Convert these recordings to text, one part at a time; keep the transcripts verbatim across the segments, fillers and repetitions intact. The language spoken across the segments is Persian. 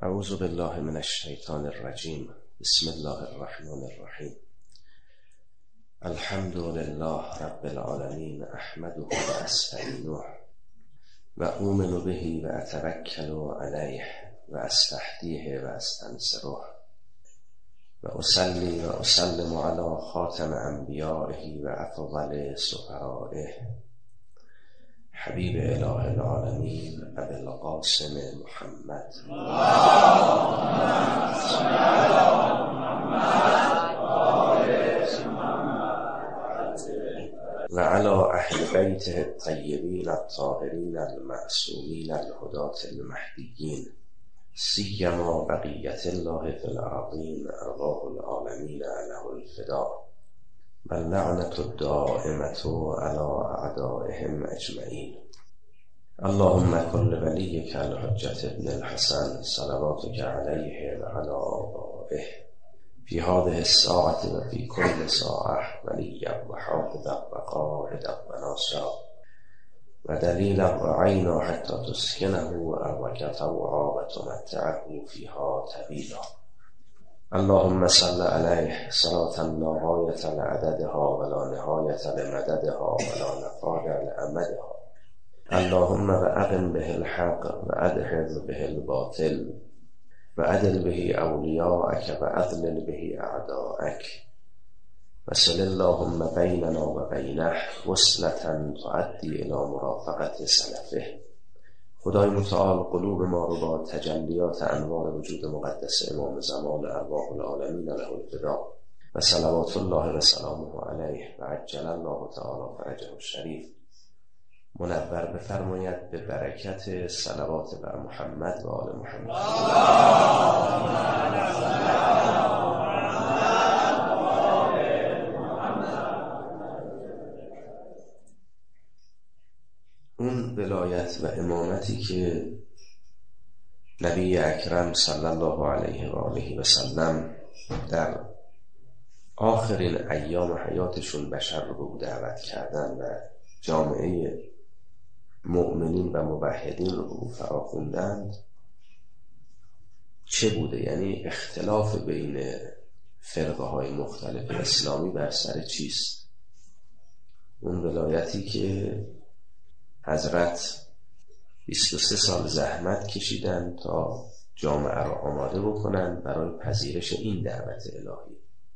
اعوذ بالله من الشیطان الرجیم. بسم الله الرحمن الرحیم. الحمد لله رب العالمین، احمده و استعینه و اؤمن به و اتوکل علیه و استهدیه و استنصره و اصلی و اسلم علی خاتم انبیائه و افضل سفرائه حبیب اله العالمین ابی القاسم محمد و علی اهل بیته الطیبین الطاهرین المعصومین الهداة المهدیین سیما بقیت الله فی الارضین ارواح العالمین له الفداء و اللعنة الدائمة على اعدائهم اجمعین. اللهم کن ولیک الحجة ابن الحسن صلواتک علیه و علی آبائه فی هذه الساعة و فی کل ساعة ولیا و حافظا و قائدا و ناصرا و دلیلا و عینا حتی تسکنه و طوعا و تمتعه فیها طویلا. اللهم صل علیه صلاة لا غایة لعددها ولا نهایة لمددها ولا نفاذ لأمدها. اللهم واقم به الحق و ادحض به الباطل و عدل به اولیاءک و اضلل به اعداءک و صل اللهم بیننا و بینه وصلة تعدی الی مرافقت سلفه. خدای متعال قلوب ما رو با تجلیات انوار وجود مقدس امام زمان ارواح العالمین له الفداء و صلوات الله و سلامه علیه و عجل الله تعالی فرجه الشریف منور بفرماید به برکت صلوات بر محمد و آل محمد. اون ولایت و امامتی که نبی اکرم صلی الله علیه و آله و سلم در آخرین ایام حیاتشون بشر رو به او دعوت کردن و جامعه مؤمنین و موحدین رو به او فراخوندند، چه بوده؟ یعنی اختلاف بین فرقه های مختلف اسلامی بر سر چیست؟ اون ولایتی که حضرت بیست و سه سال زحمت کشیدن تا جامعه را آماده بکنن برای پذیرش این دعوت الهی.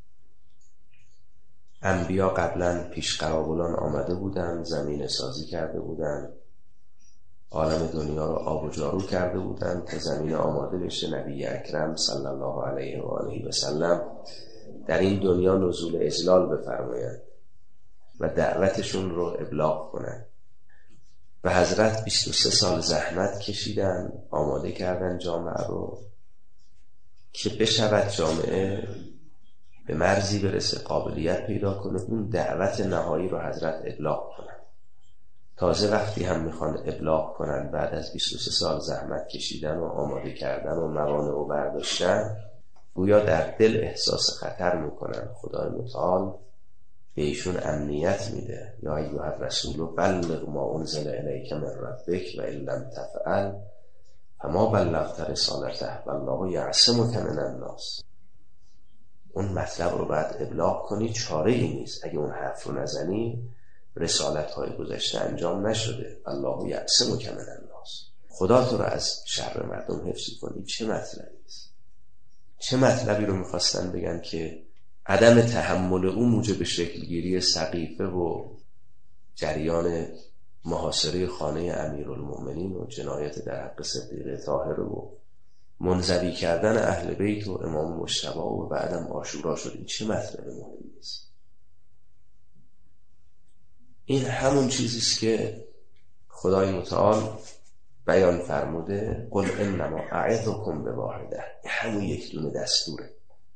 انبیا قبلا پیش قراولان آمده بودن، زمین سازی کرده بودن، عالم دنیا را آب و جارو کرده بودن تا زمین آماده بشه نبی اکرم صلی الله علیه و آله و سلم در این دنیا نزول اجلال بفرمایند و دعوتشون رو ابلاغ کنند. و حضرت بیست و سه سال زحمت کشیدن، آماده کردن جامعه رو که بشود جامعه به مرزی برسه، قابلیت پیدا کنه اون دعوت نهایی رو حضرت ابلاغ کنن. تازه وقتی هم میخوان ابلاغ کنن بعد از بیست و سه سال زحمت کشیدن و آماده کردن و موانع و برداشتن، گویا در دل احساس خطر میکنن. خدای متعال به ایشون امنیت میده: یا ایها الرسول بلغ ما انزل الیک من ربک و ان لم تفعل فما بلغت رسالته والله یعصمک من الناس. اون مطلب رو باید ابلاغ کنی، چاره ای نیست. اگه اون حرف رو نزنی رسالت های گذشته انجام نشده. الله یعصمک من الناس، خدا تو رو از شر مردم حفظ کنی. چه مطلبی است؟ چه مطلبی رو میخواستن بگن که عدم تحمل او موجب شکلگیری سقیفه و جریان محاصره خانه امیرالمؤمنین و جنایت در حق صدیقه طاهره و منزوی کردن اهل بیت و امام مجتبی و بعدم عاشورا شد. این چه مطلب مهمی است؟ این همون چیزیست که خدای متعال بیان فرموده: قل انما اعظکم بواحده. همون یک دونه دستوره.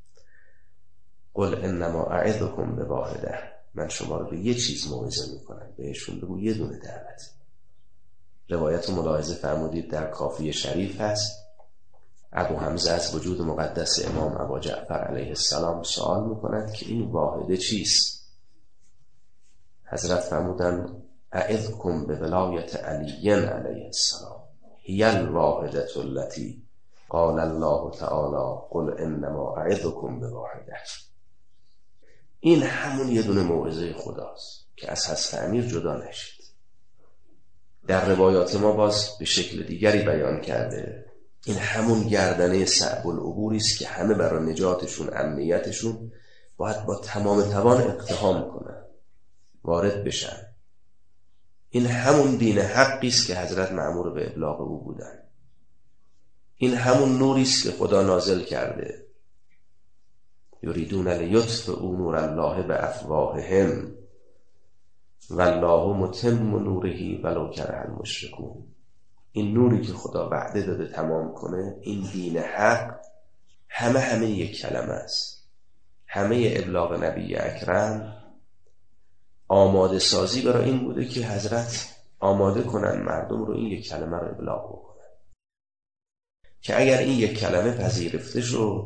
قل انما اعظکم بواحده، من شما رو به یه چیز موعظه میکنم، بهشون بگو یه دونه دعوت. روایت رو ملاحظه فرمودید در کافی شریف هست. ابو حمزه از وجود مقدس امام ابا جعفر علیه السلام سوال میکند که این واحده چیست؟ حضرت فرمودن: اعظکم به ولایت علی علیه السلام هی الواحدة التي قال الله تعالی قل انما اعظکم بواحده. این همون یه دونه موعظه خداست که از حضرت امیر جدا نشید. در روایات ما باز به شکل دیگری بیان کرده. این همون گردنه صعب العبوری است که همه برای نجاتشون، امنیتشون باید با تمام توان اقتحام کنن، وارد بشن. این همون دین حقی است که حضرت مأمور به ابلاغ او بودن. این همون نوری است که خدا نازل کرده. یریدون لیطفئوا نور الله بافواههم والله متم نوره ولو کره المشرکون. این نوری که خدا وعده داده تمام کنه، این دین حق، همه همه یک کلمه است. همه ابلاغ نبی اکرم آماده سازی برای این بوده که حضرت آماده کنن مردم رو این یک کلمه رو ابلاغ بکنن، که اگر این یک کلمه پذیرفته شد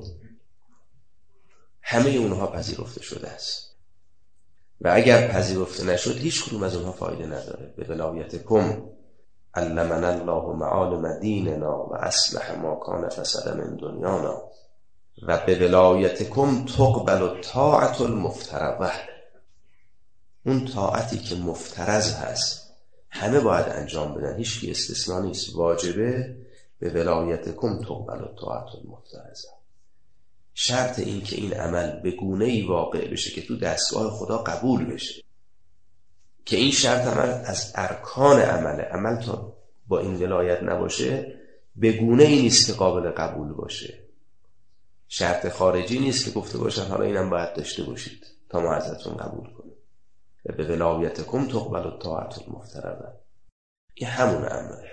همه اونها پذیرفته شده است، و اگر پذیرفته نشد هیچ کدوم از اونها فایده نداره. به ولایتکم علمنا الله معالم دیننا و اصلح ما کان فسد من دنیانا و به ولایتکم تقبل الطاعة المفترضه. اون طاعتی که مفترض هست همه باید انجام بدن، هیچ کی استثناء نیست، واجبه. به ولایتکم تقبل الطاعة المفترضه. شرط این که این عمل به گونه‌ای واقع بشه که تو دستگاه خدا قبول بشه، که این شرط عمل از ارکان عمله. عمل تا با این ولایت نباشه به گونه‌ای نیست که قابل قبول باشه. شرط خارجی نیست که گفته باشن حالا اینم باید داشته باشید تا ما ازتون قبول کنیم. به ولایتکم تقبل الطاعة المفترضه. این همون عمله.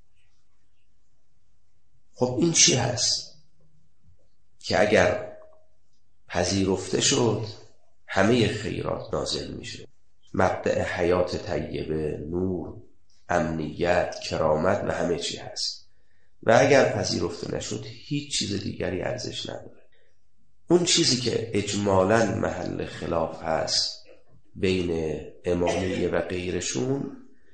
خب این چی هست که اگر پذیرفته شد همه خیرات نازل میشه؟ مبدأ حیات طیبه، نور، امنیت، کرامت و همه چی هست. و اگر پذیرفته نشد هیچ چیز دیگری ارزش نداره. اون چیزی که اجمالاً محل خلاف هست بین امامیه و غیرشون،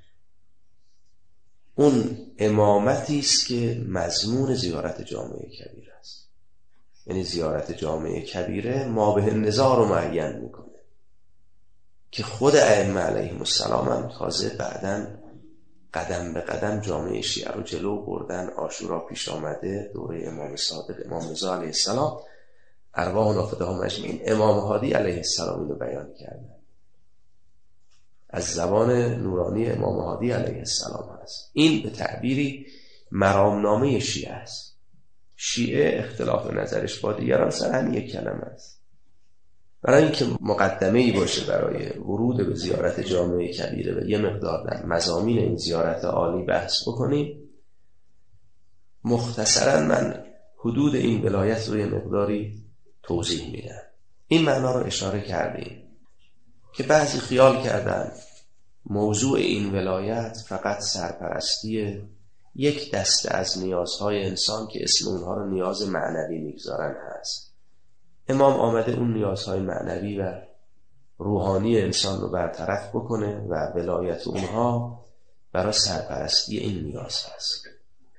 اون امامتی است که مضمون زیارت جامعه کبیره است. یعنی زیارت جامعه کبیره ما به نزاع رو معین میکنه که خود ائمه علیهم السلام هم تازه بعداً قدم به قدم جامعه شیعه رو جلو بردن. عاشورا پیش آمده، دوره امام صادق، امام رضا علیه السلام، ارواح نافذه‌ها مجمعین. امام هادی علیه السلام اینو بیان کردن، از زبان نورانی امام هادی علیه السلام هست. این به تعبیری مرامنامه شیعه است. شیعه اختلاف نظرش با دیگران سر همین یک کلمه است. برای اینکه مقدمه‌ای باشه برای ورود به زیارت جامعه کبیره و یه مقدار در مضامین این زیارت عالی بحث بکنیم، مختصراً من حدود این ولایت رو یه مقداری توضیح میدم. این معنا رو اشاره کردیم که بعضی خیال کردن موضوع این ولایت فقط سرپرستی یک دسته از نیازهای انسان که اسم اونها رو نیاز معنوی میگذارن هست. امام آمده اون نیازهای معنوی و روحانی انسان رو برطرف بکنه و ولایت اونها برای سرپرستی این نیاز هست.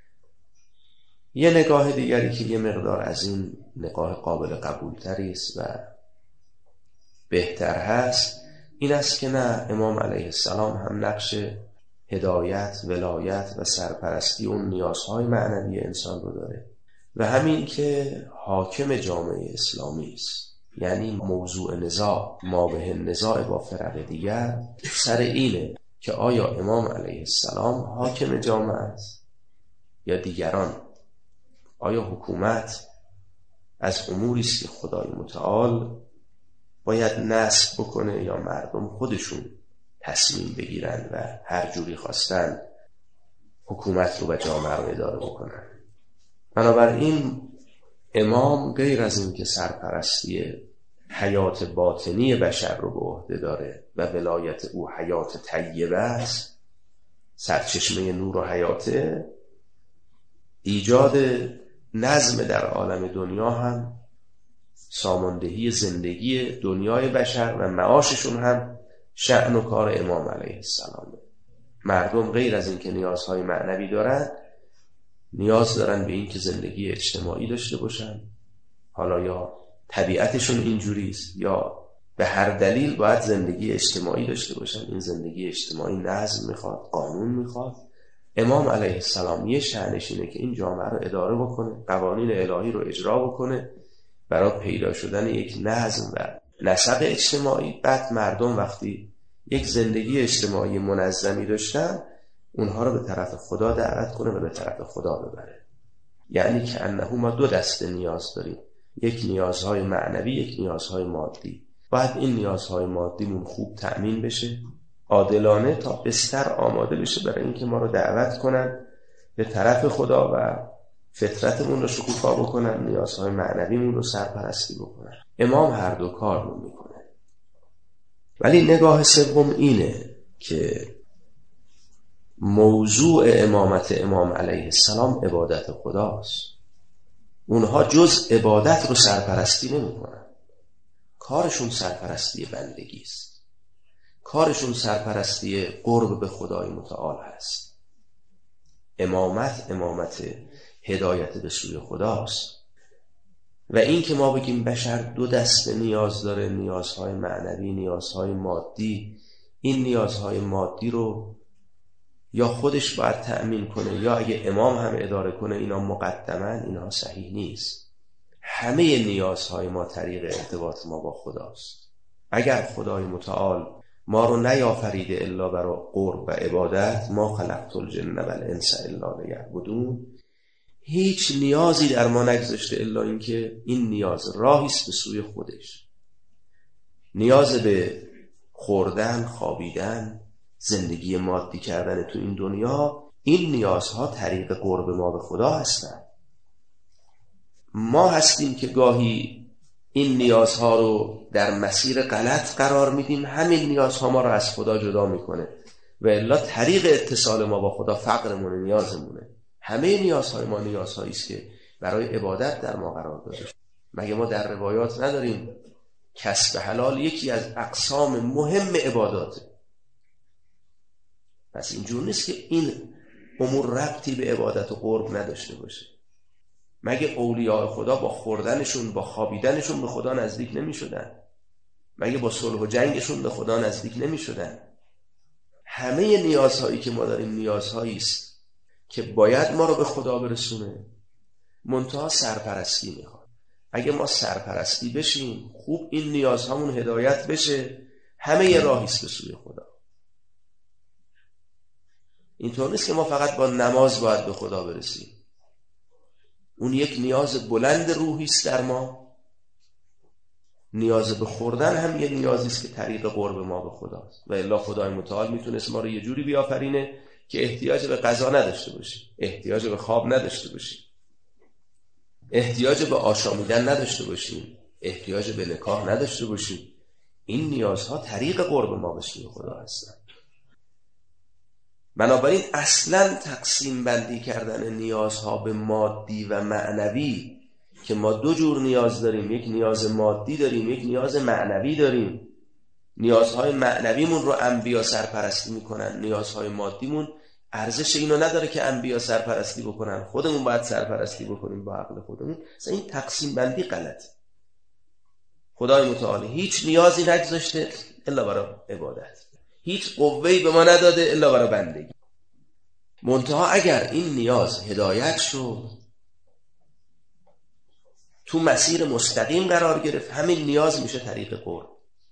یه نگاه دیگری که یه مقدار از این نگاه قابل قبول تری است و بهتر هست این است که نه، امام علیه السلام هم نقش هدایت، ولایت و سرپرستی اون نیازهای معنوی انسان رو داره و همین که حاکم جامعه اسلامی است. یعنی موضوع نزاع، ما به نزاع با فرق دیگر سر اینه که آیا امام علیه السلام حاکم جامعه است یا دیگران؟ آیا حکومت از اموری است که خدای متعال باید نصب بکنه یا مردم خودشون تصمیم بگیرن و هر جوری خواستن حکومت رو و جامعه رو اداره بکنن؟ بنابراین امام غیر از این که سرپرستی حیات باطنی بشر رو به عهده داره و ولایت او حیات طیبه است، سرچشمه نور و حیاته، ایجاد نظم در عالم دنیا هم، ساماندهی زندگی دنیای بشر و معاششون هم شأن و کار امام علیه السلام. مردم غیر از این که نیازهای معنوی دارن، نیاز دارن به این که زندگی اجتماعی داشته باشن، حالا یا طبیعتشون اینجوریست یا به هر دلیل باید زندگی اجتماعی داشته باشن. این زندگی اجتماعی نظم میخواد، قانون میخواد. امام علیه السلام یه شأنش اینه که این جامعه رو اداره بکنه، قوانین الهی رو اجرا بکنه برای پیدا شدن یک نظم و نسق اجتماعی. بعد مردم وقتی یک زندگی اجتماعی منظمی داشتن، اونها رو به طرف خدا دعوت کنه و به طرف خدا ببره. یعنی که انه ما دو دسته نیاز داریم، یک نیازهای معنوی، یک نیازهای مادی. باید این نیازهای مادیمون خوب تأمین بشه، عادلانه، تا بستر آماده بشه برای اینکه ما رو دعوت کنن به طرف خدا و فطرتمون رو شکوفا بکنن، نیازهای معنویمون رو سرپرستی بکنن. امام هر دو کار رو میکنه. ولی نگاه سوم اینه که موضوع امامت امام علیه السلام عبادت خداست. اونها جز عبادت رو سرپرستی نمیکنن. کارشون سرپرستی بندگی است. کارشون سرپرستی قرب به خدای متعال هست. امامت امامت هدایت به سوی خداست. و این که ما بگیم بشر دو دسته نیاز داره، نیازهای معنوی، نیازهای مادی، این نیازهای مادی رو یا خودش باید تأمین کنه یا اگه امام هم اداره کنه، اینا مقدمن، اینا صحیح نیست. همه نیازهای ما طریق ارتباط ما با خداست. اگر خدای متعال ما رو نیافریده الا برای قرب و عبادت، ما خلقت الجن و الانس الا لیعبدون، هیچ نیازی در ما نگذاشته الا اینکه این نیاز راهیست به سوی خودش. نیاز به خوردن، خوابیدن، زندگی مادی کردن تو این دنیا، این نیازها طریق قرب ما به خدا هستن. ما هستیم که گاهی این نیازها رو در مسیر غلط قرار میدیم، همین نیازها ما رو از خدا جدا میکنه و الا طریق اتصال ما با خدا فقرمونه، نیازمونه. همه نیازهای ما نیازهایی است که برای عبادت در ما قرار داده شده. مگه ما در روایات نداریم کسب حلال یکی از اقسام مهم عباداته؟ پس اینجور نیست که این امور ربطی به عبادت و قرب نداشته باشه. مگه اولیاء خدا با خوردنشون، با خوابیدنشون به خدا نزدیک نمی شدن؟ مگه با صلح و جنگشون به خدا نزدیک نمی شدن؟ همه نیازهایی که ما داریم نیازهایی است که باید ما رو به خدا برسونه، منتها سرپرستی میخواد. اگه ما سرپرستی بشیم، خوب این نیازهامون هدایت بشه، همه راهیست به سوی خدا. اینطور نیست که ما فقط با نماز باید به خدا برسیم. اون یک نیاز بلند روحیست در ما. نیاز به خوردن هم یه نیازی است که طریق قرب ما به خداست و الا خدای متعال میتونست ما رو یه جوری بیافرینه که احتیاج به غذا نداشته باشیم، احتیاج به خواب نداشته باشیم، احتیاج به آشامیدن نداشته باشیم، احتیاج به نکاح نداشته باشیم. این نیازها طریق قرب ما به سوی خدا هستن. بنابراین اصلا تقسیم بندی کردن نیازها به مادی و معنوی، که ما دو جور نیاز داریم، یک نیاز مادی داریم، یک نیاز معنوی داریم. نیازهای معنویمون رو انبیا سرپرستی میکنن، نیازهای مادیمون ارزش اینو نداره که انبیا سرپرستی بکنن، خودمون باید سرپرستی بکنیم با عقل خودمون. مثلا این تقسیم بندی غلط. خدای متعال هیچ نیازی نگذاشته الا برای عبادت، هیچ قوه‌ای به ما نداده الا برای بندگی. منتها اگر این نیاز هدایت شد، تو مسیر مستقیم قرار گرفت، همین نیاز میشه طریق قرب.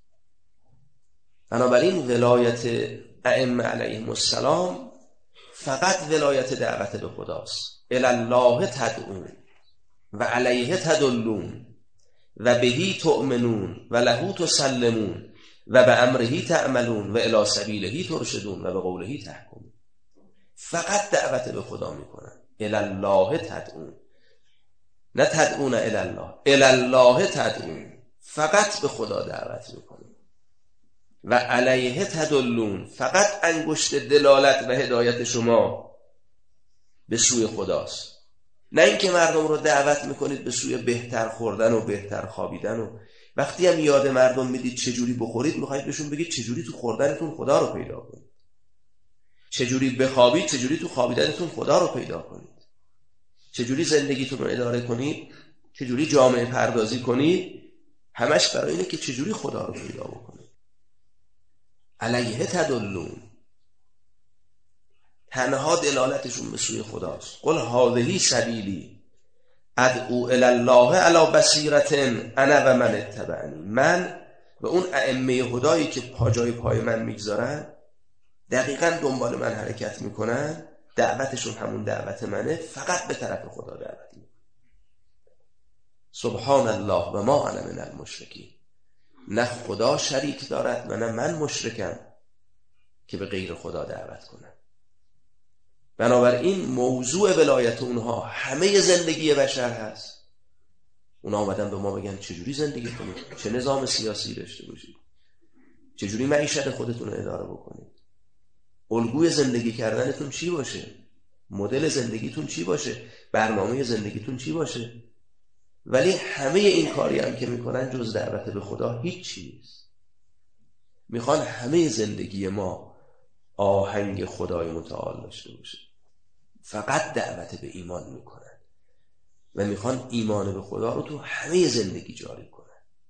بنابراین ولایت ائمه علیهم السلام فقط ولایت دعوت به خداست. الی الله تدعون و علیه تدلون و بهی تؤمنون و له تسلمون و به امره تعملون و الی سبیله ترشدون و به قوله تحکمون. فقط دعوت به خدا میکنن. الی الله تدعون، نه تدعون الی الله، الی الله تدعون، فقط به خدا دعوت میکنن. و علیه تدلون، فقط انگشت دلالت و هدایت شما به سوی خداست. نه اینکه مردم رو دعوت میکنید به سوی بهتر خوردن و بهتر خوابیدن و وقتی هم یاد مردم میدید چجوری بخورید، میخواید بهشون بگید چجوری تو خوردنتون خدا رو پیدا کنید، چجوری بخوابید، چجوری تو خوابیدنتون خدا رو پیدا کنید. چجوری زندگیتون رو اداره کنید، چجوری جامعه پردازی کنید، همش برای اینه که چجوری خدا رو پیدا بکنید. علیه تدلون، تنها دلالتشون به سوی خداست. قل هذه سبیلی ادعو الی الله علی بصیرة انا و من اتبعنی. من و اون ائمه هدایی که پا جای پای من میگذارن، دقیقاً دنبال من حرکت میکنن، دعوتشون همون دعوت منه، فقط به طرف خدا دعوت میکنن. سبحان الله و ما انا من المشرکین. نه خدا شریک دارد و نه من مشرکم که به غیر خدا دعوت کنم. بنابراین موضوع ولایت اونها همه زندگی بشر هست. اونا آمدن به ما بگن چجوری زندگی کنید، چه نظام سیاسی داشته باشید، چجوری معیشت خودتون رو اداره بکنید، الگوی زندگی کردنتون چی باشه، مدل زندگیتون چی باشه، برنامه زندگیتون چی باشه. ولی همه این کاری هم که میکنن جز دعوت به خدا هیچ چیز. میخوان همه زندگی ما آهنگ خدای متعال داشته باشه. فقط دعوت به ایمان میکنن و میخوان ایمان به خدا رو تو همه زندگی جاری کنن.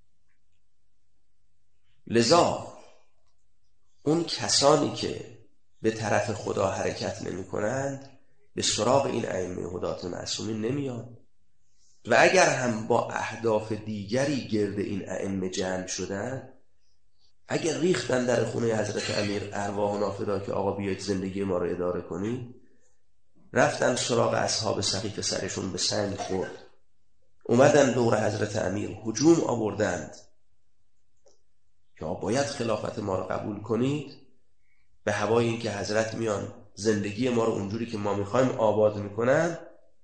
لذا اون کسانی که به طرف خدا حرکت نمی کنند به سراغ این ائمه هدات معصومین نمیان و اگر هم با اهداف دیگری گرد این ائمه جمع شدن، اگر ریختن در خونه حضرت امیر ارواحنا فدا که آقا بیایید زندگی ما رو اداره کنید، رفتن سراغ اصحاب سقیف سرشون به سنگ خورد، اومدن دور حضرت امیر هجوم آوردند که باید خلافت ما رو قبول کنید، به هوای این که حضرت میان زندگی ما رو اونجوری که ما میخوایم آباد میکنن.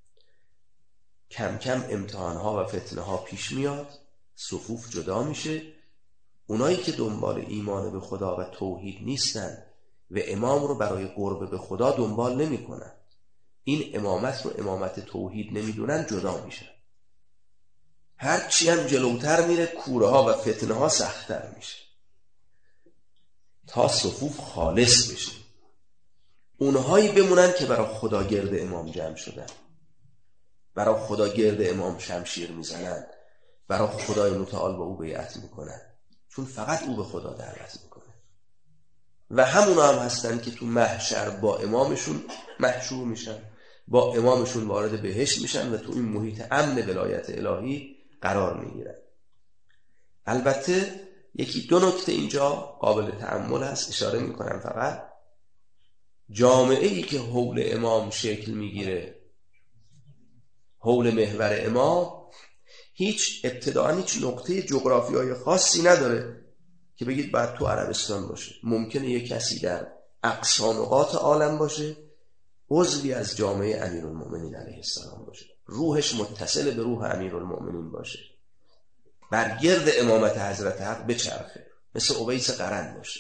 کم کم امتحانها و فتنه ها پیش میاد، صفوف جدا میشه. اونایی که دنبال ایمان به خدا و توحید نیستن و امام رو برای قرب به خدا دنبال نمی کنن، این امامت رو امامت توحید نمیدونن، جدا میشن. هرچی هم جلوتر میره کوره ها و فتنه ها سخت‌تر میشه تا صفوف خالص بشه. اونهایی بمونن که برای خدا گرد امام جمع شدن، برای خدا گرد امام شمشیر میزنن، برای خدای متعال با او بیعت میکنن، چون فقط او به خدا دعوت میکنه. و همونا هم هستن که تو محشر با امامشون محشور میشن، با امامشون وارد بهشت میشن و تو این محیط امن ولایت الهی قرار میگیرن. البته یکی دو نکته اینجا قابل تأمل هست، اشاره میکنم فقط. جامعه ای که حول امام شکل میگیره، حول محور امام، هیچ ابتداعا هیچ نقطه جغرافیایی خاصی نداره که بگید باید تو عربستان باشه. ممکنه یک کسی در اقصا نقاط عالم باشه، عضوی از جامعه امیرالمؤمنین علیه السلام باشه، روحش متصل به روح امیرالمؤمنین باشه، بر گرد امامت حضرت حق بچرخه، مثل اویس قرن باشه،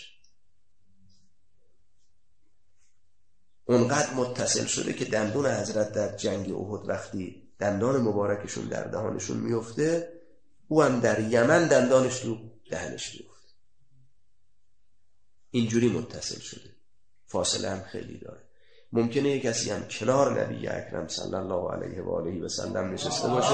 اونقدر متصل شده که دندون حضرت در جنگ احد وقتی دندان مبارکشون در دهانشون میفته، او هم در یمن دندانش تو دهنش میفته. اینجوری متصل شده، فاصله هم خیلی داره. ممکنه یک کسی هم کنار نبی اکرم صلی الله علیه و آله و سلم نشسته باشه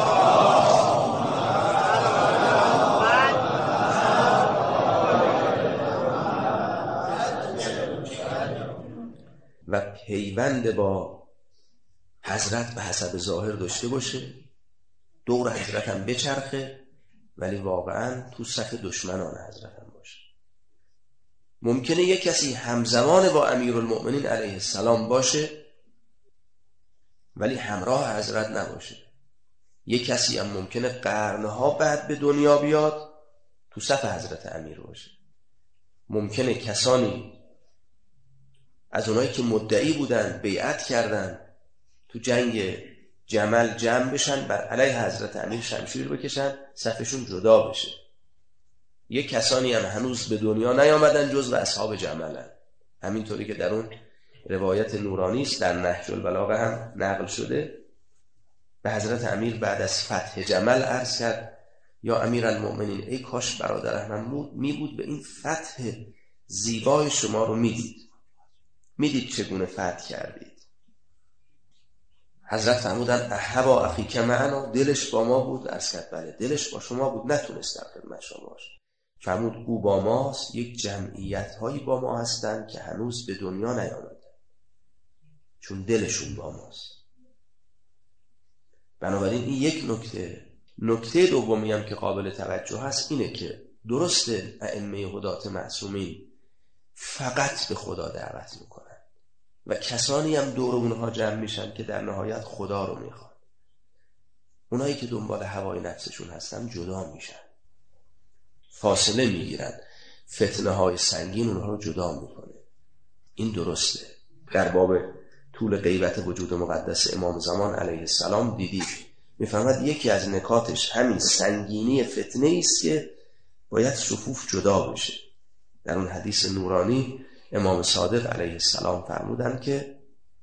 و پیوند با حضرت به حسب ظاهر داشته باشه، دور حضرت هم بچرخه، ولی واقعا تو صف دشمنان حضرت هم باشه. ممکنه یک کسی همزمان با امیرالمؤمنین علیه السلام باشه ولی همراه حضرت نباشه. یک کسی هم ممکنه قرنها بعد به دنیا بیاد، تو صف حضرت امیر باشه. ممکنه کسانی از اونایی که مدعی بودن بیعت کردن تو جنگ جمل جمع بشن، بر علیه حضرت امیر شمشیر بکشن، صفشون جدا بشه. یک کسانی هم هنوز به دنیا نیامدن جز و اصحاب جملن، همینطوری که در اون روایت نورانی است در نهج البلاغه هم نقل شده. به حضرت امیر بعد از فتح جمل عرض کرد یا امیرالمؤمنین، ای کاش برادر من می بود به این فتح زیبای شما رو میدید، میدید چگونه فتح کردید. حضرت فرمودن احبا اخیک معنا، دلش با ما بود. عرض کرد بله دلش با شما بود، نتونست در خدمت شما باشه. فرمود او با ماست، یک جمعیت هایی با ما هستن که هنوز به دنیا نیامدن چون دلشون با ماست. بنابراین این یک نکته. نکته دومی هم که قابل توجه هست اینه که درسته ائمه هدات معصومین فقط به خدا دعوت میکنن و کسانی هم دور اونها جمع میشن که در نهایت خدا رو میخوان. اونایی که دنبال هوای نفسشون هستن جدا میشن، فاصله میگیرن، فتنه های سنگین اونها رو جدا میکنه. این درسته. در باب طول غیبت وجود مقدس امام زمان علیه السلام دیدید میفهمد یکی از نکاتش همین سنگینی فتنه است که باید صفوف جدا بشه. در اون حدیث نورانی امام صادق علیه السلام فرمودن که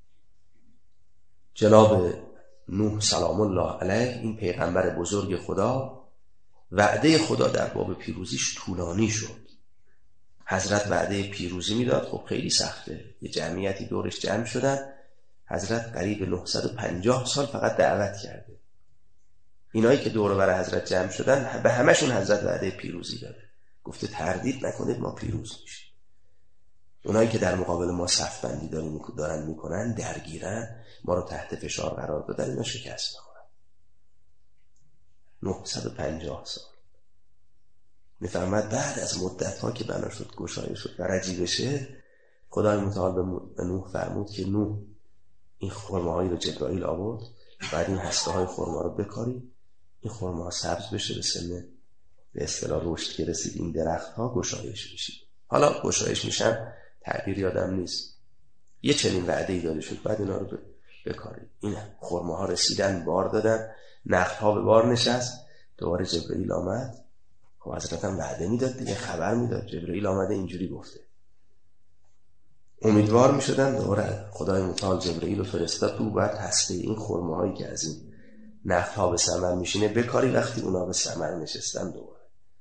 جناب نوح سلام الله علیه، این پیغمبر بزرگ خدا، وعده خدا در باب پیروزیش طولانی شد. حضرت وعده پیروزی میداد، خب خیلی سخته. یه جمعیتی دورش جمع شدن، حضرت قریب نهصد و پنجاه سال فقط دعوت کرده. اینایی که دور و بر حضرت جمع شدن به همشون حضرت وعده پیروزی داده، گفته تردید نکنید ما پیروز میشیم. اونایی که در مقابل ما صف بندی دارن میکنن، درگیرن، ما رو تحت فشار قرار دادن، اینا شکست میخورن. نهصد و پنجاه سال میفرماد بعد از مدت ها که بنا شد، گشایش شد و رجی بشه، خدای متعال به نوح فرمود که نوح این خرماهایی رو جبرائیل آورد، بعد این هسته های خرما رو بکاری، این خرما سبز بشه، به سن به اصطلاح رشد که رسید این درخت ها گشایش میشید. حالا گشایش میشن تعبیر یادم نیست، یه چنین وعده‌ای داده شد، بعد اینا رو بکارید. این خرماها رسیدن، بار دادن، نخل ها به بار نشست. دوباره جبرائیل آمد، خب حضرت هم وعده میداد دیگه، خبر میداد جبرائیل آمده اینجوری گفته، امیدوار میشدن. دوباره خدای متعال جبرائیل رو فرستاد تو، بعد هسته این خرماهایی که از این نخل ها به ثمر میشینه بکاری. وقتی اونا به ثمر نشستن دوباره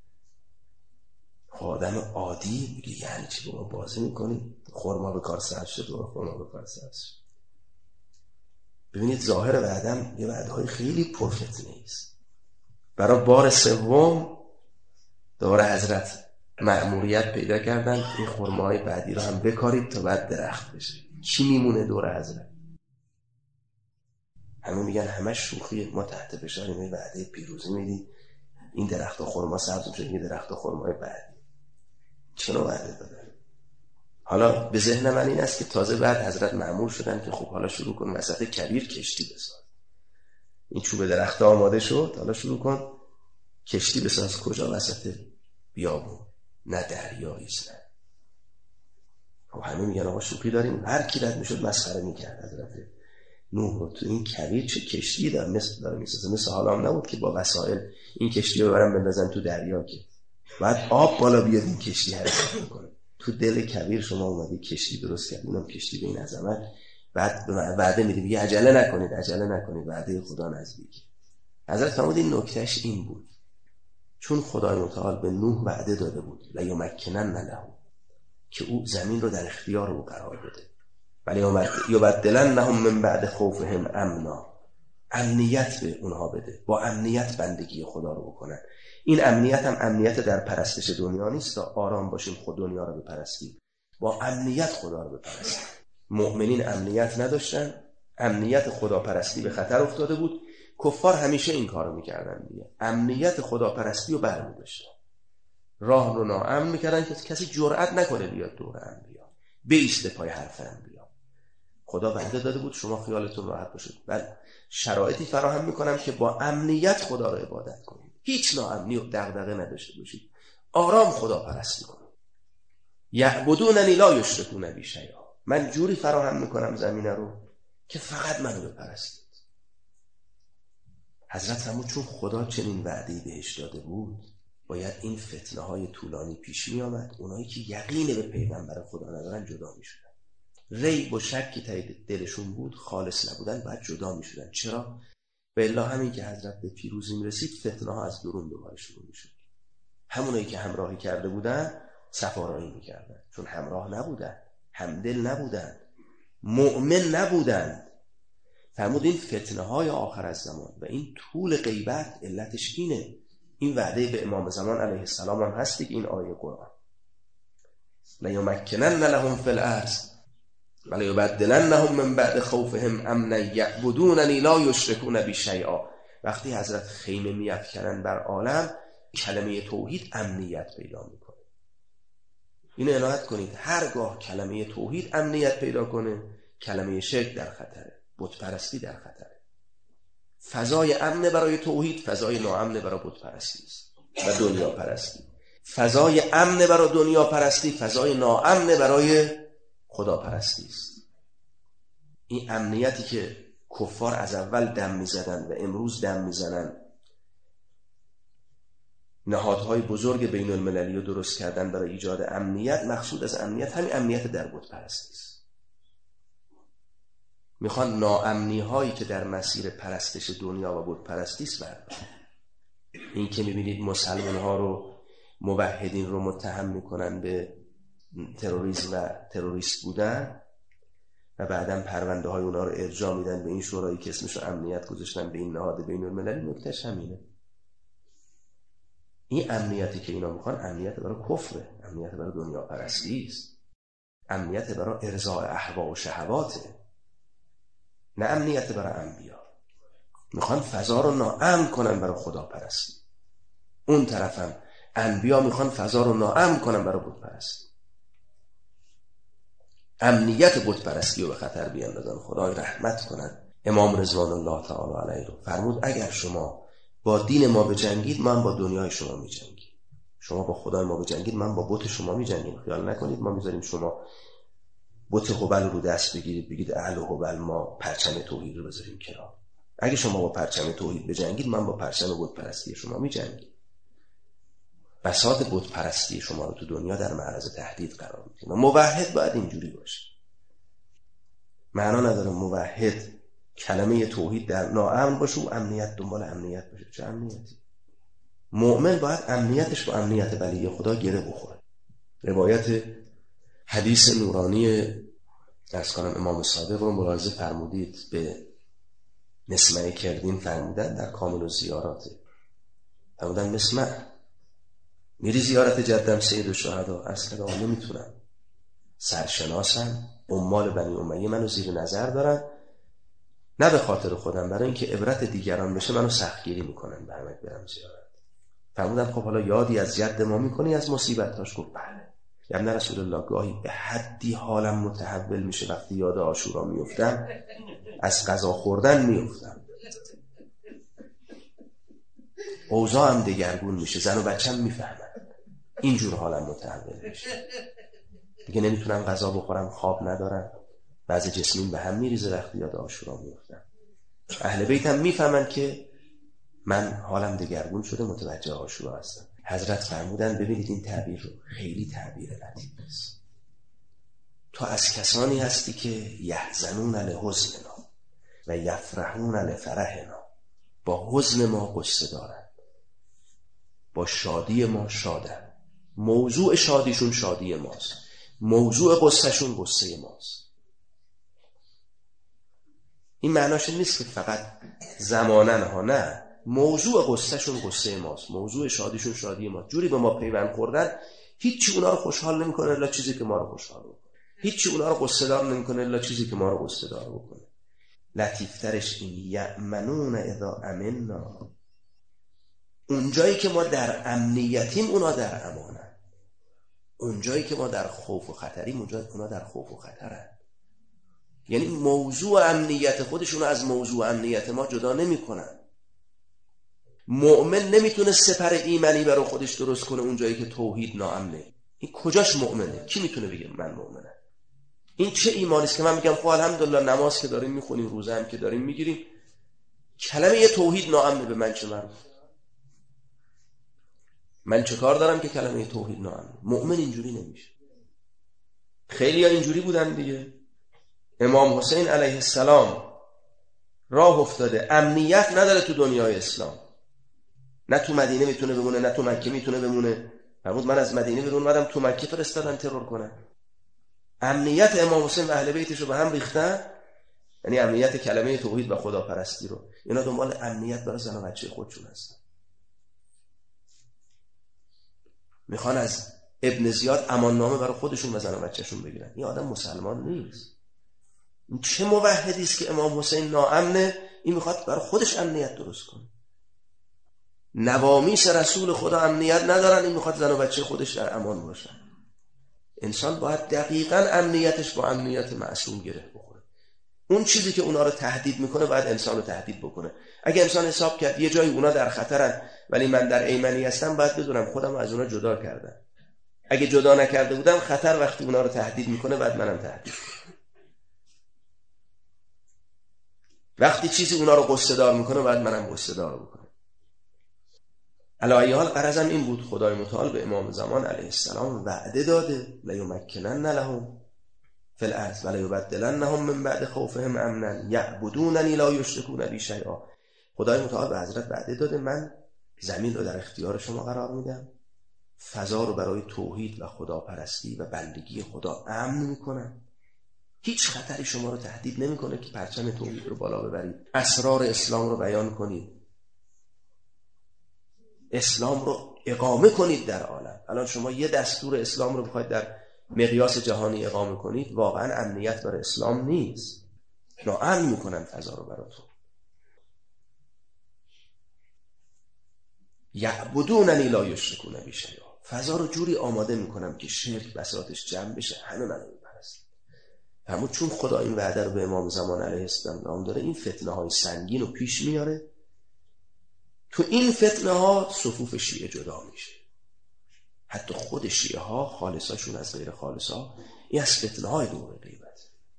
آدم عادی میگه یعنی چی با ما بازی میکنی؟ خرما به کار سبز شد، دوباره خرما به کار سبز شد. ببینید ظاهر وعدم یه وعدهای خیلی پرفتنه است. برای بار سوم دوباره حضرت مأموریت پیدا کردن این خرماهای بعدی رو هم بکارید تا بعد درخت بشه. کی میمونه دور حضرت؟ همه میگن همه شوخیه، ما تحت فشاریم، این وعده پیروزی میدی، این درخت و خرما سبز میشه، این درخت و خرمای بعدی چرا وعده دادن؟ حالا به ذهن من این است که تازه بعد حضرت مأمور شدن که خب حالا شروع کن وسط کویر کشتی بساز. این چوب درخت آماده شد، حالا شروع کن کشتی بساز. کجا؟ وسط بیابون، نه دریایی است. نه خب همه میگن آقا شوخی داریم. هر کی رد میشد مسخره میکرد حضرت نوح رو. تو این کویر چه کشتی داره مثل داره میسازه. مثل حالا هم نبود که با وسایل این کشتی رو ببرن بندازن تو دریا، که بعد آب بالا بیاد این کشتی حرکت میکنه. تو دل کویر شما اومدی کشتی درست کردید، اونم کشتی به این عظمت. بعد وعده میدی، میگه عجله نکنید، عجله نکنید، وعده خدا نزدیک. حضرت فرمود این نکتهش این بود، چون خدای متعال به نوح وعده داده بود لیمکنن له، که او زمین رو در اختیار او قرار بده، ولی یبدلنهم من بعد خوفهم امنا، امنیت به اونها بده، با امنیت بندگی خدا رو بکنن. این امنیت هم امنیت در پرستش دنیا نیست تا آرام باشیم خود دنیا رو بپرستیم، با امنیت خدا رو بپرستیم. مؤمنین امنیت نداشتن، امنیت خداپرستی به خطر افتاده بود. کفار همیشه این کارو میکردن دیگه، امنیت خداپرستی رو برمی‌داشتن، راه رو ناامن میکردن که کسی جرئت نکنه بیاد دور انبیا، بایسته پای حرف انبیا. خدا وعده داده بود شما خیالتون راحت باشید، بعد شرایطی فراهم میکنم که با امنیت خدا رو عبادت کنید، هیچ ناامنی و دغدغه نداشته باشید، آرام خدا پرستی کنید. یعبدوننی لا یشرکون بی شیئا، من جوری فراهم میکنم زمینه رو که فقط منو بپرستید. حضرت فرمود چون خدا چنین وعده‌ای بهش داده بود، باید این فتنه های طولانی پیش می آمد. اونایی که یقین به پیغمبر خدا ندارن جدا می شدن، ریب و شکی تا دلشون بود، خالص نبودن، باید جدا می شدن. چرا؟ به الله همین که حضرت به پیروزی می رسید، فتنه ها از درون دوباره شروع می شد. همونایی که همراهی کرده بودن سفارایی می کردن، چون همراه نبودن، همدل نبودن، مؤمن نبودن. فرمود این فتنه های آخر از زمان و این طول غیبت علتش اینه. این وعده به امام زمان علیه السلام هم هستی که این آیه قرآن لیمکنن لهم فی الارض ولیبدلنهم من بعد خوفهم امنا یعبدوننی لا یشرکون بی شیئا. وقتی حضرت خیمه میافکنن بر عالم، کلمه توحید امنیت پیدا میکنه. اینو عنایت کنید، هرگاه کلمه توحید امنیت پیدا کنه، کلمه شرک در خطره، بت پرستی در خطره. فضای امن برای توحید فضای ناامن برای بت پرستی است و دنیا پرستی. فضای امن برای دنیا پرستی فضای ناامن برای خدا پرستی است. این امنیتی که کفار از اول دم میزدن و امروز دم میزنن، نهادهای بزرگ بین المللی رو درست کردن برای ایجاد امنیت. مقصود از امنیت همین امنیت در بت پرستی است. میخوان ناامنی هایی که در مسیر پرستش دنیا و بت پرستی است بردارن. این که میبینید مسلمان ها رو، موحدین رو متهم میکنن به تروریسم و تروریست بودن و بعداً پرونده های اونا رو ارجاع میدن به این شورایی که اسمش رو امنیت گذاشتن، به این نهاد بین المللی. نکتهش همینه. این امنیتی که اینا میخوان امنیت برای کفره، امنیت برای دنیا پرستی است، امنیت برای ارضاء اهوا و شهواته، نه امنیت برای انبیا. میخوان فضا رو ناامن کنن برای خدا پرستی. اون طرفم انبیا میخوان فضا رو ناامن کنن برای بت پرستی، امنیت بت پرستی رو به خطر بیاندازن. خدای رحمت کنن امام رضوان الله تعالی علیه رو فرمود اگر شما با دین ما بجنگید، من با دنیای شما میجنگیم. شما با خدای ما بجنگید، من با بت شما میجنگیم. خیال نکنید ما میذاریم شما بت هبل رو دست بگیرید بگید اهل هبل، ما پرچم توحید رو بذاریم کنار. اگه شما با پرچم توحید بجنگید، من با پرچم بت پرستی شما میجنگیم. بساط بت پرستی شما رو تو دنیا در معرض تهدید قرار میدیم. و موحد باید اینجوری باشه. معنا نداره موحد کلمه توحید در ناامن باشه و امنیت دنبال امنیت باشه. چه امنیتی؟ مؤمن باید امنیتش با امنیت ولی خدا گره بخوره. روایت حدیث نورانی از کنم امام صادق رو ملاحظه فرمودید، به مسمع کردین فرمودن در کامل و زیاراته. فرمودن مسمع میری زیارت جدم سید الشهدا؟ اصلا آن نمیتونم، سرشناسم، عمال بنی امیه منو زیر نظر دارن، نه به خاطر خودم، برای اینکه عبرت دیگران بشه منو سختگیری میکنن به همه برم زیارت. فرمودن خب حالا یادی از جد ما میکنی از مصیبتاش؟ گفت بله. یا ابن رسول الله گاهی به حدی حالم متحول میشه وقتی یاد عاشورا میفتم، از غذا خوردن میفتم، اوضاعم دگرگون میشه، زن و بچم میفهمن، اینجور حالم متحول میشه، دیگه نمیتونم غذا بخورم، خواب ندارم، بعضی جسمیم به هم میریزه وقتی یاد عاشورا میفتم. اهل بیتم میفهمن که من حالم دگرگون شده، متوجه عاشورا هستم. حضرت فرمودن ببینید این تعبیر رو، خیلی تعبیر لطیف است. تو از کسانی هستی که یحزنون لحزننا و یفرحون لفرحنا، با حزن ما قصه دارن، با شادی ما شادن. موضوع شادیشون شادی ماست، موضوع قصهشون قصه ماست. این معناش نیست که فقط زمانن ها، نه، موضوع قصهشون قصه ماست، موضوع شادیشون شادی ماست. جوری به ما پیوند خوردن هیچی اونا رو خوشحال نمیکنه الا چیزی که ما رو خوشحال بکنه، هیچی اونا رو قصه دار نمیکنه الا چیزی که ما رو قصه دار بکنه. لطیفترش این یأمنون اذا امنا، اونجایی که ما در امنیتیم اونا در امانن، اونجایی که ما در خوف و خطریم اونجا اونا در خوف و خطرن. یعنی موضوع امنیت خودشون از موضوع امنیت ما جدا نمیکنن. مؤمن نمیتونه سپر ایمنی برای خودش درست کنه اونجایی که توحید ناامنه. این کجاش مؤمنه؟ کی میتونه بگه من مؤمنم؟ این چه ایمانی است که من میگم خب الحمدلله نماز که داریم میخونیم، روزه هم که داریم میگیریم، کلمه یه توحید ناامنه، به من چه مربوط؟ من چه کار دارم که کلمه توحید ناامنه؟ مؤمن اینجوری نمیشه. خیلی ها اینجوری بودن دیگه. امام حسین علیه السلام راه افتاده، امنیت نداره تو دنیای اسلام، نه تو مدینه میتونه بمونه نه تو مکه میتونه بمونه. فرمود من از مدینه بیرون اومدم، تو مکه فرستادن ترور کنن. امنیت امام حسین و اهل بیتش رو به هم ریختن، یعنی امنیت کلمه توحید و خداپرستی رو. اینا دنبال امنیت برای زن و بچه خودشون هستن. میخوان از ابن زیاد امان نامه برای خودشون و زن و بچه‌شون بگیرن. این آدم مسلمان نیست. این چه موحدی است که امام حسین ناامنه، این میخواد برای خودش امنیت درست کنه. نوامیس رسول خدا امنیت ندارن، این میخواد زن و بچه خودش در امان باشن. انسان باید دقیقاً امنیتش با امنیت معصوم گره بخوره. اون چیزی که اونا رو تهدید میکنه باید انسان رو تهدید بکنه. اگه انسان حساب کرد یه جایی اونا در خطرن ولی من در ایمنی هستم، باید بدونم خودم از اونا جدا کردم. اگه جدا نکرده بودم، خطر وقتی اونا رو تهدید میکنه بعد منم تهدید کنم. وقتی چیزی اونا رو قصه دار میکنه بعد منم قصه دار بکنم. علی ای حال غرضم این بود، خدای متعال به امام زمان علیه السلام وعده داده لیمکنن لهم فی الارض ولیبدلنهم من بعد خوفهم امنا یعبدوننی لا یشرکون بی شیئا. خدای متعال به حضرت وعده داده من زمین رو در اختیار شما قرار میدم، فضا رو برای توحید و خداپرستی و بندگی خدا امن میکنم، هیچ خطری شما رو تهدید نمیکنه که پرچم توحید رو بالا ببرید، اسرار اسلام رو بیان کنید، اسلام رو اقامه کنید در عالم. الان شما یه دستور اسلام رو بخواید در مقیاس جهانی اقامه کنید، واقعا امنیت برای اسلام نیست. ناامن میکنن فضا رو براتون. یعبدوننی لا یشرکون بی شیئا، فضا رو جوری آماده میکنم که شرک بساطش جمع بشه، همه منو میپرستن. همون چون خدا این وعده رو به امام زمان علیه السلام داره، این فتنه های سنگین رو پیش میاره. تو این فتنه ها صفوف شیعه جدا میشه، حتی خود شیعه ها خالصاشون از غیر خالصا. این از فتنه های دوره غیبت.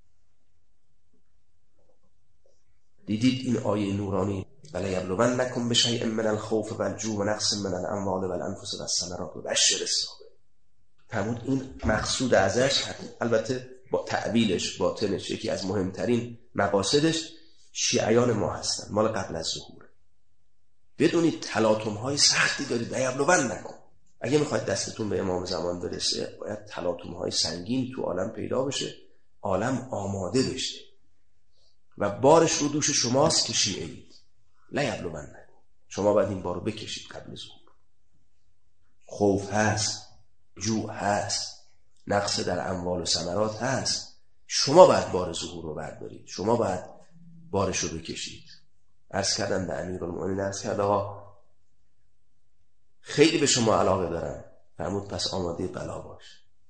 دیدید این آیه نورانی ولیبلونکم بشیء من الخوف والجوع ونقص من الاموال والانفس والثمرات وبشر الصابرین. فرمود این مقصود ازش، البته با تعبیلش باطنش، یکی از مهمترین مقاصدش شیعیان ما هستن، مال قبل از ظهور. بدونید تلاطم های سختی دارید، لیبلونکم. اگه میخواید دستتون به امام زمان برسه، باید تلاطم های سنگین تو عالم پیدا بشه، عالم آماده بشه و بارش رو دوش شماست که شیعه اید. لیبلونکم، شما باید این بارو بکشید قبل ظهور. خوف هست، جوع هست، نقص در اموال و ثمرات هست، شما باید بار ظهور رو بردارید، شما باید بارش رو بکشید. عرض کردم به امیرالمؤمنین، عرض کرد آقا خیلی به شما علاقه دارم. فرمود پس آماده بلا باش،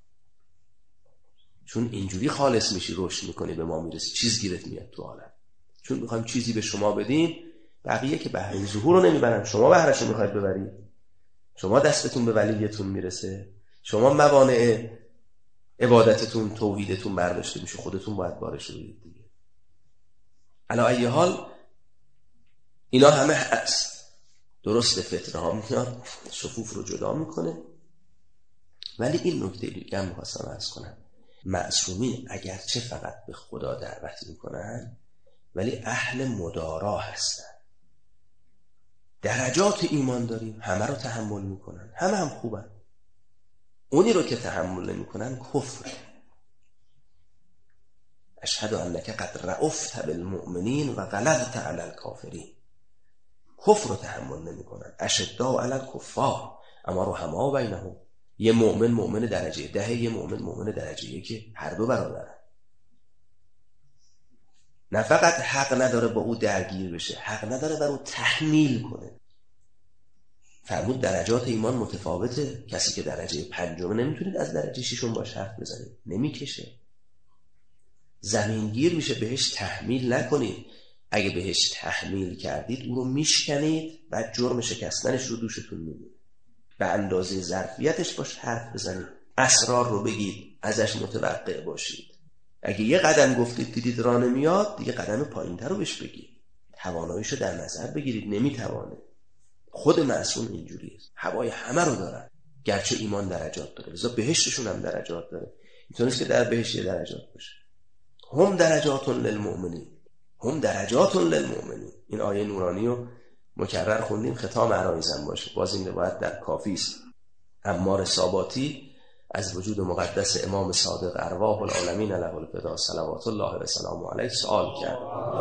چون اینجوری خالص میشی، رشد میکنی، به ما میرسی، چیز گیرت میاد تو عالم. چون میخوایم چیزی به شما بدیم، بقیه که بهره ظهور رو نمیبرن، شما بهرهش رو میخواید ببرید. شما دستتون به ولیتون میرسه، شما موانع عبادتتون، توحیدتون برداشته میشه، خودتون باید بارش رو بدید دیگه. علی ای حال اینا همه هست. درسته فتنه ها میاد، صفوف رو جدا میکنه، ولی این نکته دیگه هم میخواستم عرض کنم. معصومین اگرچه فقط به خدا دعوت میکنن، ولی اهل مدارا هستن. درجات ایمان داریم، همه رو تحمل میکنن، همه هم خوبن. اونی رو که تحمل نمیکنن کفر. اشهد انک قد رأفت بالمؤمنین و غلظت علی الکافرین. کفر رو تحمل نمیکنن. اشداء علی الکفار اما رحماء بینهم. یه مؤمن مؤمن درجه ده، یه مؤمن مؤمن درجه یک، هر دو برادرن. نه فقط حق نداره با او درگیر بشه، حق نداره بر او تحمیل کنه. فرمود درجات ایمان متفاوته. کسی که درجه پنجم، نمیتونید از درجه ششم باش حرف بزنید، نمیکشه، زمینگیر میشه. بهش تحمیل نکنید. اگه بهش تحمیل کردید او رو میشکنید، بعد جرم شکستنش رو دوشتون میگیرید. به اندازه ظرفیتش باش حرف بزنید، اسرار رو بگید، ازش متوقع باشید. اگه یه قدم گفتید دیدید راه نمیاد، دیگه قدم پایین‌تر رو بهش بگید، تواناییشو در نظر بگیرید. نمیتوانه. خود معصوم اینجوریه، هوای همه رو دارن، گرچه ایمان درجات داره، لذا بهشتشون هم درجات داره. میتونست که در بهشت یه درجات باشه. هم درجات للمؤمنین، هم درجات للمؤمنین. این آیه نورانی رو مکرر خوندیم، ختام عرایزم باشه. باز این روایت در کافی است. عمار ساباتی از وجود مقدس امام صادق ارواح العالمین له الفدا صلوات الله و سلام علیه سوال کرد.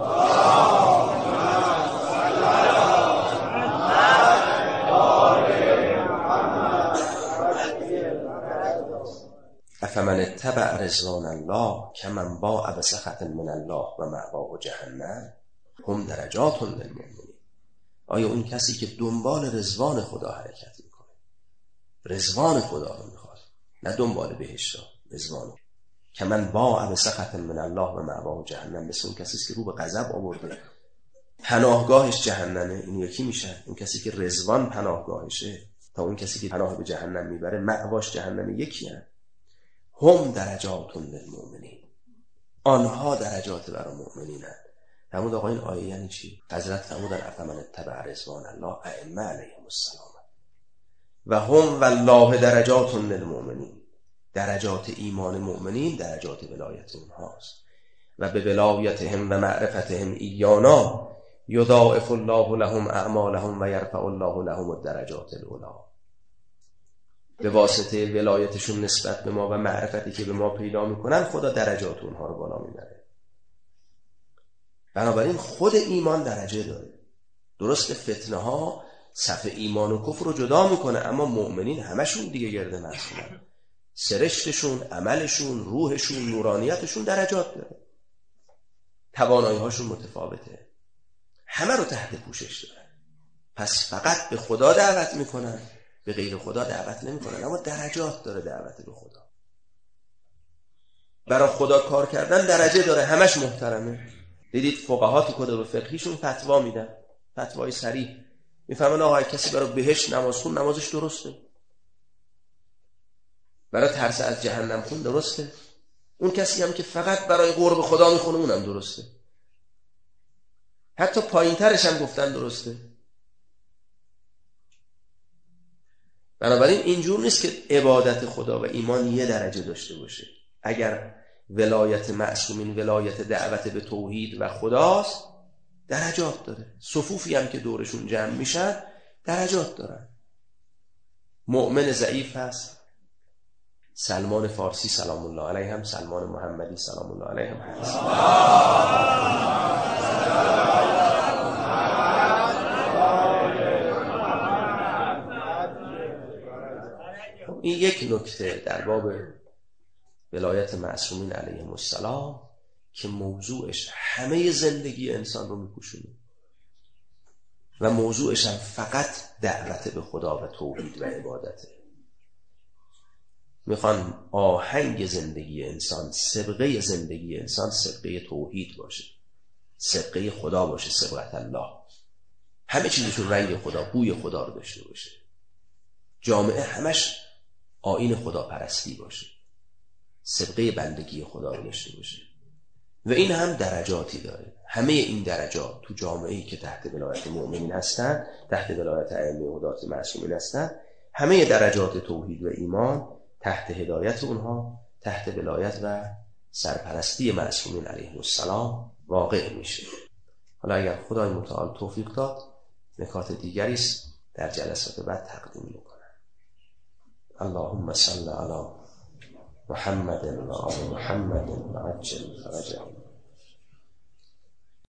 افمن اتبع رضوان الله کمن باء بسخط من الله و مأواه جهنم هم درجات للمؤمنین. آیا اون کسی که دنبال رضوان خدا حرکت میکنه، رضوان خدا رو میخواد، نه دنبال بهشت، رضوان، کمن باء بسخط من الله و مأواه جهنم، مثل اون کسی که رو به غضب آورده پناهگاهش جهنمه، این یکی میشه. اون کسی که رضوان پناهگاهشه تا اون کسی که پناه به جهنم میبره مأواش جهنم، یکی هست. هم درجات للمؤمنین، آنها درجات برای مؤمنینن. فرمود آقا این آیه یعنی چی؟ حضرت فرمودن افمن اتبع رضوان الله ائمه علیهم السلام و هم والله درجات للمؤمنین، درجات ایمان مؤمنین درجات ولایت اونهاست. و به ولایتهم و معرفتهم ایانا یضاعف الله لهم اعمالهم و یرفع الله لهم الدرجات العلی. به واسطه ولایتشون نسبت به ما و معرفتی که به ما پیدا میکنن خدا درجات اونها رو بالا میبره. بنابراین خود ایمان درجه داره. درست فتنه ها صف ایمان و کفر رو جدا میکنه، اما مؤمنین همشون دیگه گرد معصومن، سرشتشون، عملشون، روحشون، نورانیتشون درجات داره، توانایی هاشون متفاوته، همه رو تحت پوشش دارن. پس فقط به خدا دعوت میکنن، به غیر خدا دعوت نمیکنن، اما درجات داره دعوت به خدا. برای خدا کار کردن درجه داره، همش محترمه. دیدید فقها تو کتب فقهیشون فتوا میدن، فتوای صریح، میفهمن آقا کسی برای بهشت نماز خون نمازش درسته، برای ترس از جهنم خون درسته، اون کسی هم که فقط برای قرب خدا میخونه اونم درسته، حتی پایین ترش هم گفتن درسته. بنابراین اینجور نیست که عبادت خدا و ایمان یه درجه داشته باشه. اگر ولایت معصومین ولایت دعوت به توحید و خداست درجات داره. صفوفی هم که دورشون جمع میشن درجات دارن. مؤمن ضعیف هست، سلمان فارسی سلام الله علیه هم، سلمان محمدی سلام الله علیه هم هست. این یک نکته در باب ولایت معصومین علیهم السلام که موضوعش همه زندگی انسان رو میپوشونه و موضوعش هم فقط دعوت به خدا و توحید و عبادته. میخوان آهنگ زندگی انسان، سبقه زندگی انسان سبقه توحید باشه، سبقه خدا باشه، سبقت الله، همه چیزشون رنگ خدا، بوی خدا رو داشته باشه، جامعه همش آیین خدا پرستی باشه، سبقه بندگی خدا رو داشته باشه. و این هم درجاتی داره. همه این درجات تو جامعه‌ای که تحت ولایت مؤمنین هستن، تحت ولایت ائمه هدات معصومین هستن، همه درجات توحید و ایمان تحت هدایت اونها، تحت ولایت و سرپرستی معصومین علیهم السلام واقع میشه. حالا اگر خدای متعال توفیق داد نکات دیگری است در جلسات بعد تقدیم میکنم. اللهم صل علی محمد و آل محمد و عجل فرجهم.